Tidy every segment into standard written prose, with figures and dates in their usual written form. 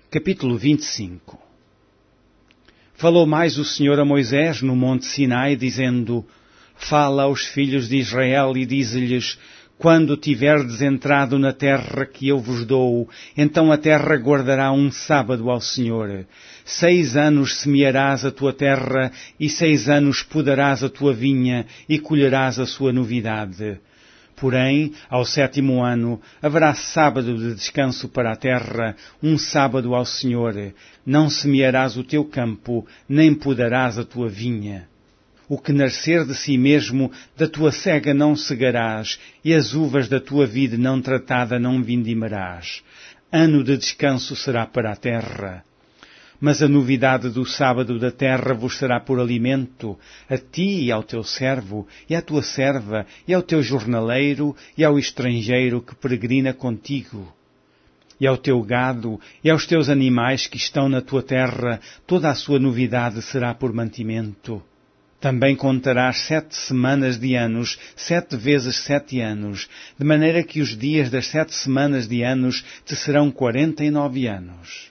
Capítulo 25. Falou mais o Senhor a Moisés no monte Sinai, dizendo: Fala aos filhos de Israel e dize-lhes: Quando tiverdes entrado na terra que eu vos dou, então a terra guardará um sábado ao Senhor. 6 anos semearás a tua terra, e 6 anos podarás a tua vinha, e colherás a sua novidade. Porém, ao 7º ano, haverá sábado de descanso para a terra, um sábado ao Senhor. Não semearás o teu campo, nem podarás a tua vinha. O que nascer de si mesmo, da tua cega não cegarás, e as uvas da tua vide não tratada não vindimarás. Ano de descanso será para a terra. Mas a novidade do sábado da terra vos será por alimento, a ti e ao teu servo, e à tua serva, e ao teu jornaleiro, e ao estrangeiro que peregrina contigo. E ao teu gado, e aos teus animais que estão na tua terra, toda a sua novidade será por mantimento. Também contarás 7 semanas de anos, 7 vezes 7 anos, de maneira que os dias das 7 semanas de anos te serão 49 anos.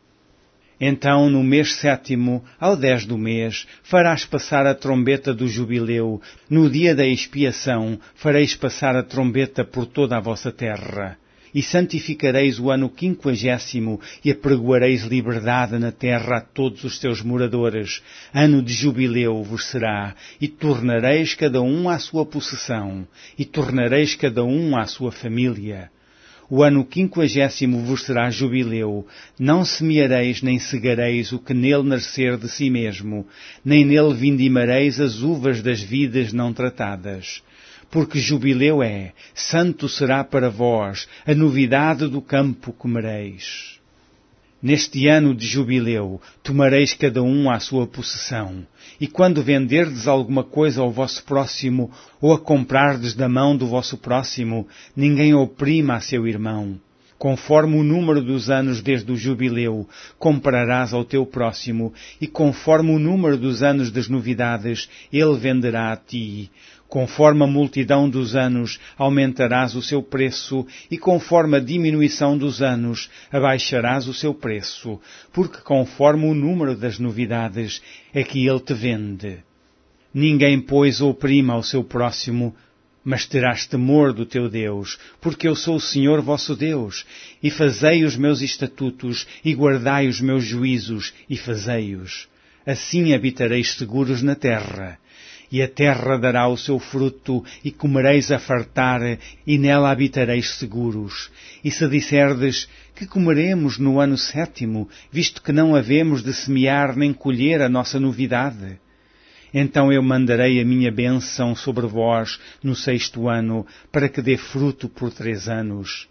Então, no mês 7º, ao 10 do mês, farás passar a trombeta do jubileu. No dia da expiação, fareis passar a trombeta por toda a vossa terra. E santificareis o ano 50º, e apregoareis liberdade na terra a todos os seus moradores. Ano de jubileu vos será, e tornareis cada um à sua possessão, e tornareis cada um à sua família. O ano 50º vos será jubileu. Não semeareis nem cegareis o que nele nascer de si mesmo, nem nele vindimareis as uvas das vides não tratadas. Porque jubileu é, santo será para vós, a novidade do campo comereis. Neste ano de jubileu, tomareis cada um à sua possessão. E quando venderdes alguma coisa ao vosso próximo, ou a comprardes da mão do vosso próximo, ninguém oprima a seu irmão. Conforme o número dos anos desde o jubileu, comprarás ao teu próximo, e conforme o número dos anos das novidades, ele venderá a ti. Conforme a multidão dos anos, aumentarás o seu preço, e conforme a diminuição dos anos, abaixarás o seu preço, porque conforme o número das novidades é que ele te vende. Ninguém, pois, oprima ao seu próximo, mas terás temor do teu Deus, porque eu sou o Senhor vosso Deus, e fazei os meus estatutos, e guardai os meus juízos, e fazei-os. Assim habitareis seguros na terra. E a terra dará o seu fruto, e comereis a fartar, e nela habitareis seguros. E se disserdes, que comeremos no ano 7º, visto que não havemos de semear nem colher a nossa novidade? Então eu mandarei a minha bênção sobre vós no 6º ano, para que dê fruto por 3 anos.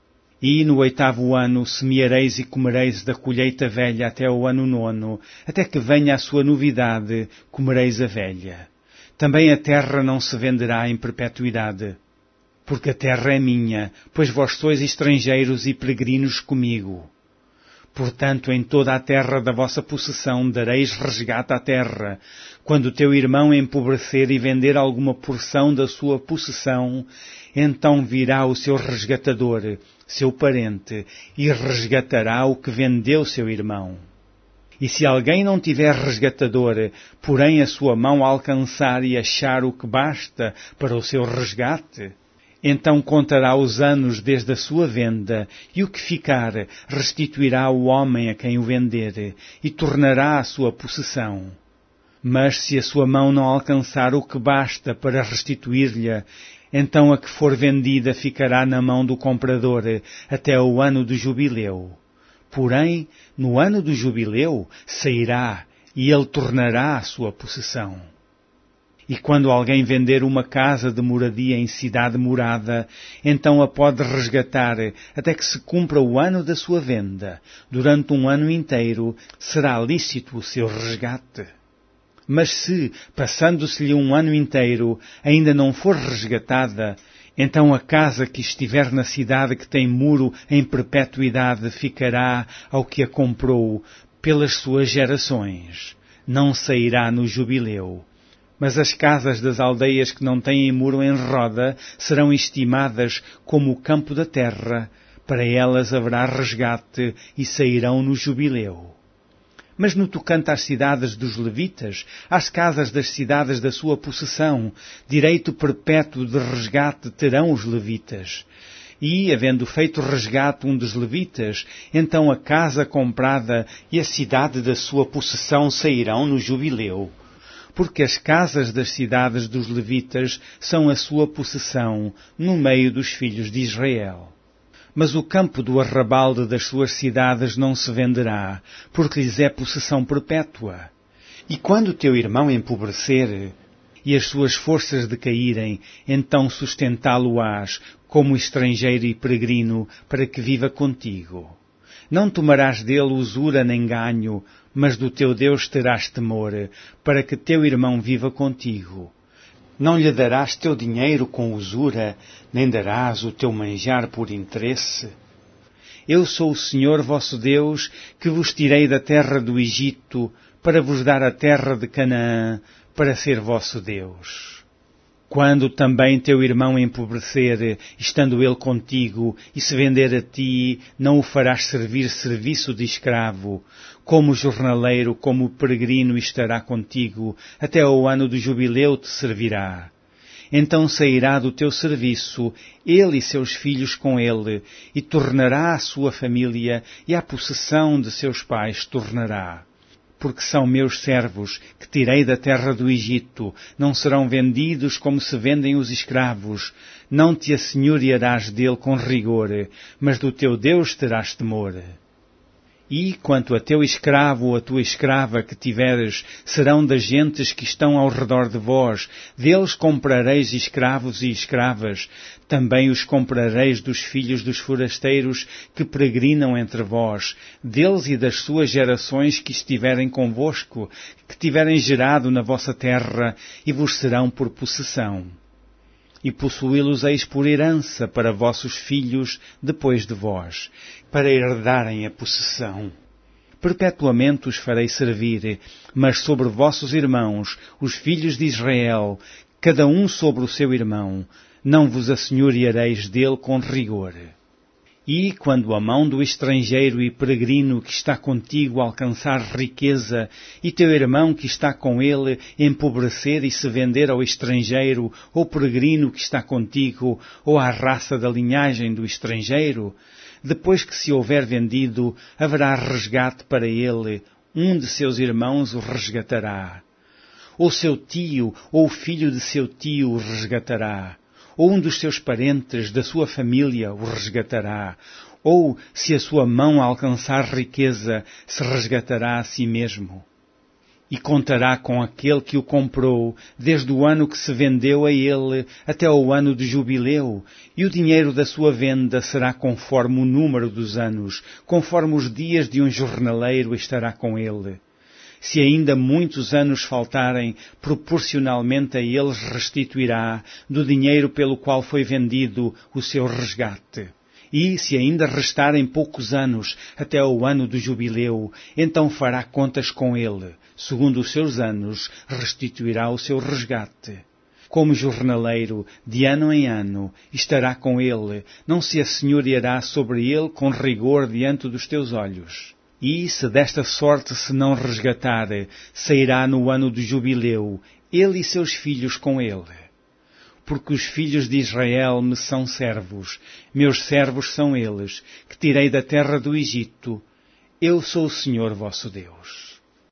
E no 8º ano semeareis e comereis da colheita velha até o ano 9º, até que venha a sua novidade, comereis a velha. Também a terra não se venderá em perpetuidade, porque a terra é minha, pois vós sois estrangeiros e peregrinos comigo. Portanto, em toda a terra da vossa possessão dareis resgate à terra. Quando o teu irmão empobrecer e vender alguma porção da sua possessão, então virá o seu resgatador, seu parente, e resgatará o que vendeu seu irmão. E se alguém não tiver resgatador, porém a sua mão alcançar e achar o que basta para o seu resgate, então contará os anos desde a sua venda, e o que ficar restituirá o homem a quem o vender, e tornará a sua possessão. Mas se a sua mão não alcançar o que basta para restituir-lhe, então a que for vendida ficará na mão do comprador até o ano do jubileu. Porém, no ano do jubileu, sairá, e ele tornará a sua possessão. E quando alguém vender uma casa de moradia em cidade morada, então a pode resgatar até que se cumpra o ano da sua venda. Durante um ano inteiro será lícito o seu resgate. Mas se, passando-se-lhe um ano inteiro, ainda não for resgatada, então a casa que estiver na cidade que tem muro em perpetuidade ficará ao que a comprou pelas suas gerações. Não sairá no jubileu. Mas as casas das aldeias que não têm muro em roda serão estimadas como o campo da terra, Para elas haverá resgate e sairão no jubileu. Mas no tocante às cidades dos levitas, às casas das cidades da sua possessão, direito perpétuo de resgate terão os levitas. E, havendo feito resgate um dos levitas, então a casa comprada e a cidade da sua possessão sairão no jubileu. Porque as casas das cidades dos levitas são a sua possessão no meio dos filhos de Israel. Mas o campo do arrabalde das suas cidades não se venderá, porque lhes é possessão perpétua. E quando teu irmão empobrecer e as suas forças decaírem, então sustentá-lo-ás como estrangeiro e peregrino para que viva contigo. Não tomarás dele usura nem ganho, mas do teu Deus terás temor, para que teu irmão viva contigo. Não lhe darás teu dinheiro com usura, nem darás o teu manjar por interesse. Eu sou o Senhor vosso Deus, que vos tirei da terra do Egito, para vos dar a terra de Canaã, para ser vosso Deus. Quando também teu irmão empobrecer, estando ele contigo, e se vender a ti, não o farás servir serviço de escravo. Como jornaleiro, como peregrino estará contigo, até ao ano do jubileu te servirá. Então sairá do teu serviço, ele e seus filhos com ele, e tornará à sua família, e à possessão de seus pais tornará. Porque são meus servos, que tirei da terra do Egito, não serão vendidos como se vendem os escravos. Não te assenhorearás dele com rigor, mas do teu Deus terás temor. E, quanto a teu escravo ou a tua escrava que tiveres, serão das gentes que estão ao redor de vós. Deles comprareis escravos e escravas. Também os comprareis dos filhos dos forasteiros que peregrinam entre vós. Deles e das suas gerações que estiverem convosco, que tiverem gerado na vossa terra, e vos serão por possessão. E possuí-los-eis por herança para vossos filhos depois de vós, para herdarem a possessão. Perpetuamente os farei servir, mas sobre vossos irmãos, os filhos de Israel, cada um sobre o seu irmão, não vos assenhoreareis dele com rigor. E, quando a mão do estrangeiro e peregrino que está contigo alcançar riqueza, e teu irmão que está com ele empobrecer e se vender ao estrangeiro ou peregrino que está contigo, ou à raça da linhagem do estrangeiro, depois que se houver vendido, haverá resgate para ele, um de seus irmãos o resgatará. Ou seu tio, ou o filho de seu tio o resgatará. Ou um dos seus parentes, da sua família, o resgatará. Ou, se a sua mão alcançar riqueza, se resgatará a si mesmo. E contará com aquele que o comprou, desde o ano que se vendeu a ele, até ao ano de jubileu, e o dinheiro da sua venda será conforme o número dos anos, conforme os dias de um jornaleiro estará com ele. Se ainda muitos anos faltarem, proporcionalmente a eles restituirá, do dinheiro pelo qual foi vendido, o seu resgate. E, se ainda restarem poucos anos até ao ano do jubileu, então fará contas com ele. Segundo os seus anos, restituirá o seu resgate. Como jornaleiro, de ano em ano, estará com ele, não se assenhoreará sobre ele com rigor diante dos teus olhos. E, se desta sorte se não resgatar, sairá no ano do jubileu, ele e seus filhos com ele. Porque os filhos de Israel me são servos, meus servos são eles, que tirei da terra do Egito. Eu sou o Senhor vosso Deus.